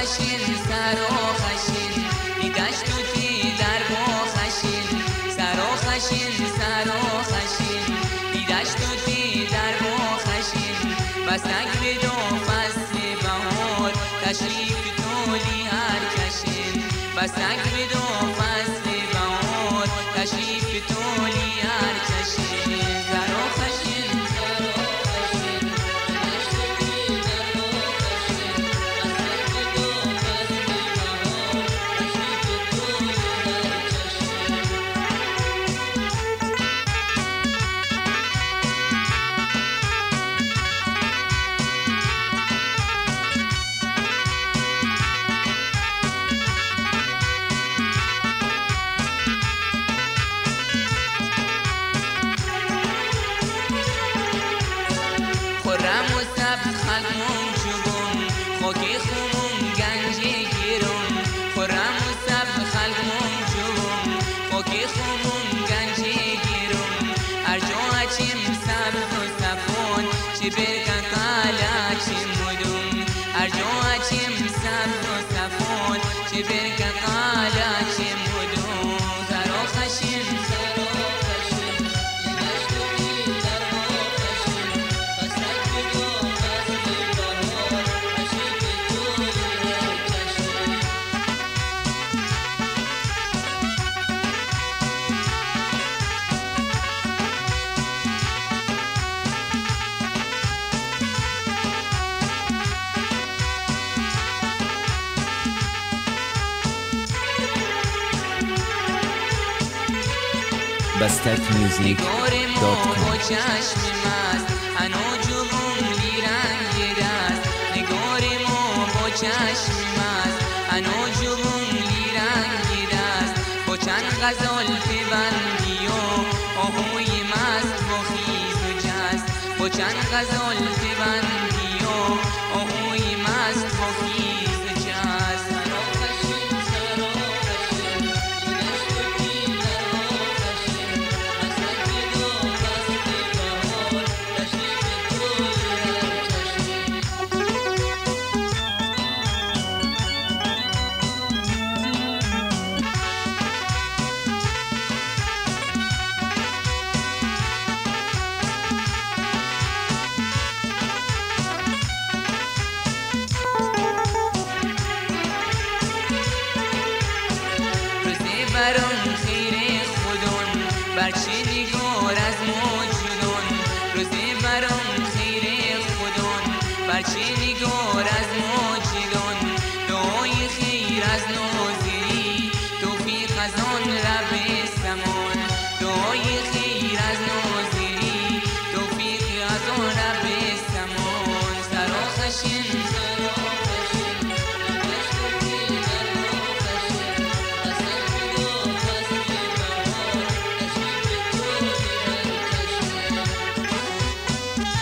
خشین سر و خشین دیدش تو تی در با خشین سر و خشین سر و خشین دیدش تو تی در با خشین بسک به دو فصل بهار تشریف تولی هر کشین بسک به دو فصل بهار تشریف تولی هر کشین سر و خشین سر و خشین دیدش تو تی در با خشین بسک به دو فصل بهار تشریف تولی هر کشین خرم و سبز خلقون چوبون خاکی خونون گنج گیرون خرم و سبز خلقون چوبون خاکی خونون گنج گیرون هر جا هچیم سبز و صفون چی برکن قلع چی مدون هر جا هچیم سبز و صفون چی برکن قلع چی مدون سر و خشین سر و خشین دیدش تو تی در با خشین بسک به دو فصل بهار تشریف تولی هر کشین بستکmusic.com نگار ما با چشم مست هنو جوون بیرنگ دست نگار ما با چشم مست هنو جوون بیرنگ دست با چند غزال ببندی و آهوی مست با خیز و جست با چند غزال ببندی و آهوی مست با خیز و جست سر و خشین سر و خشین دیدش تو تی در با خشین بسک به دو فصل بهار تشریف تولی هر کشین روزی برام خیر خودون برچه نگار از موجودون روزی برام خیر خودون برچه نگار از موجودون دعای خیر از ناظری توفیق از آن رب سمان دعای خیر از ناظری توفیق از آن رب سمان سر و خشین سر و خشین دیدش تو تی در با خشین بسک به دو فصل بهار تشریف تولی هر کشین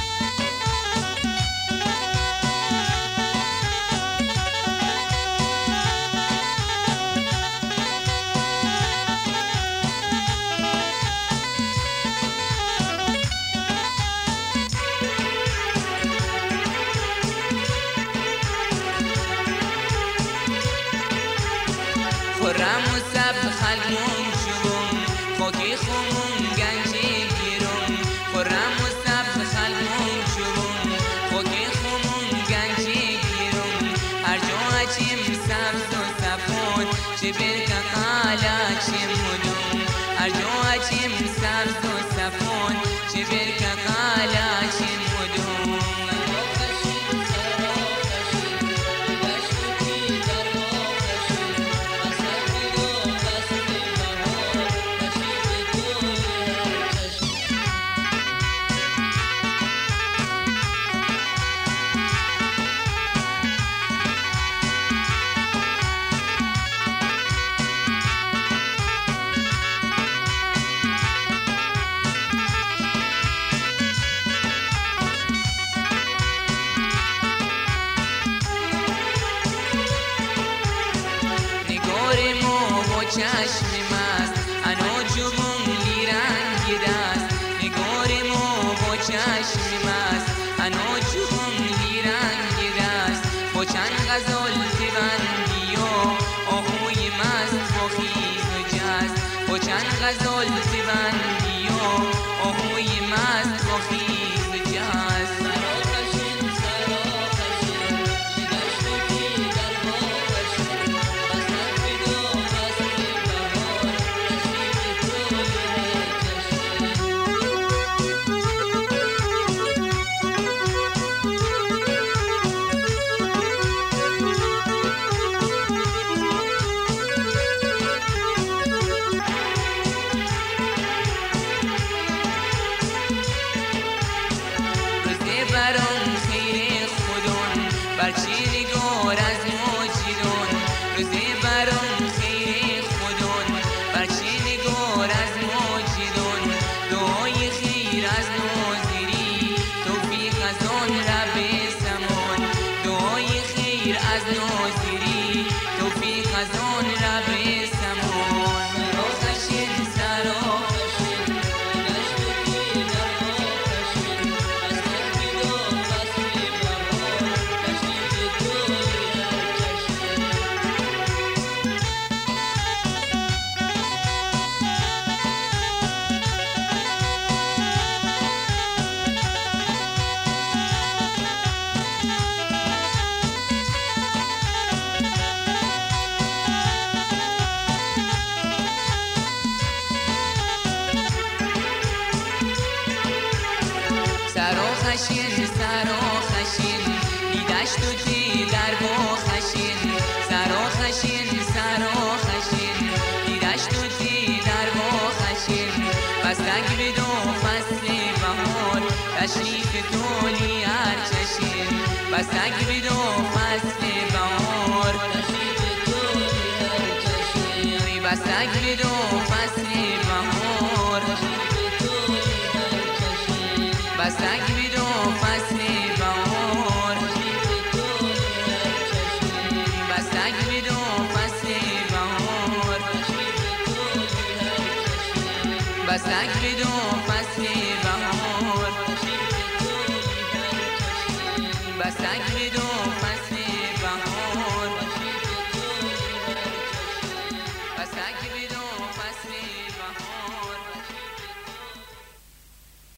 خرم و سبز خلقون چوبون خاکی خونون گنج گیرون خرم و سبز خلقون چوبون خاکی خونون گنج گیرون هر جا هچیم سبز و صفون چه برکن قلع چه مدون هر جا هچیم سبز و صفون چه برکن قلع چه مدون سر و خشین سر و خشین دیدش تو تی در با خشین بسک به دو فصل بهار تشریف تولی هر کشین چشم مست انا جوون لیرنگ دست نگار ما با چشم مست انا جوون لیرنگ دست با چند غزال غزال تبندی و آهوی مست با خیز و جست. برام خیر خودون برچی نگار از ماجدون. روزی برام خیر خودون برچی نگار از ماجدون. دعای خیر از ناظری توفیق از آن رب سمان. دعای خیر از ناظری توفیق از آن رب سمان. سرا خشین دیدش تو تی در با خشین. سرا خشین دیدش تو تی در با خشین. بستک بدو فصل بهار تشریف تولی هر چشین. بستک بدو فصل بهار تشریف تولی هر چشین. بستک بدو فصل بهار بستک بدو فصل بهار. بستک بدو فصل بهار. بستک بدو فصل